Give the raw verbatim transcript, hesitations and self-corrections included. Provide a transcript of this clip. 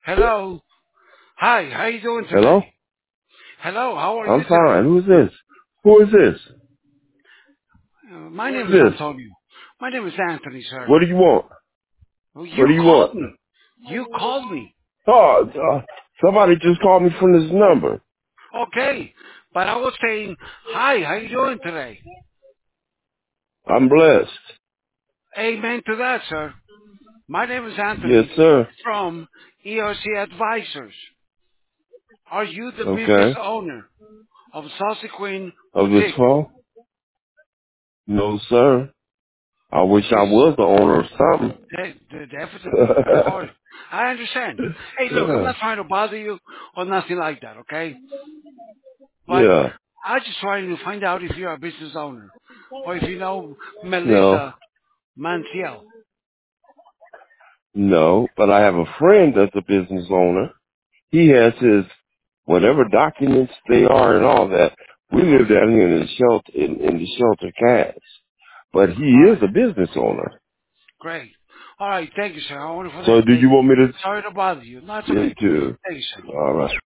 Hello. Hi, how you doing Hello? today? Hello, how are I'm you today? fine. Who's this? Who is this? Uh, my Who name is is this? Antonio. My name is Anthony, sir. What do you want? Well, What you do you called want? me. You called me. Oh, uh, somebody just called me from this number. Okay. But I was saying, hi, how you doing today? I'm blessed. Amen to that, sir. My name is Yes, Anthony sir. from E R C Advisors. Are you the business Okay. owner of Saucy Queen Of this Boutique? phone? No, sir. I wish I was the owner of something. De- de- definitely, of course. I understand. Hey, look, I'm yeah. not trying to bother you or nothing like that, okay? But Yeah. I just trying to find out if you're a business owner or if you know No. Melissa Manciel. No. But I have a friend that's a business owner. He has his whatever documents they are and all that. We Oh live yeah. down here in the shelter in, in the shelter cats. But he All is right. a business owner. Great. All right. Thank you, sir. Have a wonderful So day. do you Okay. want me to Sorry to bother you. No, it's okay. into Thank you, sir. all right.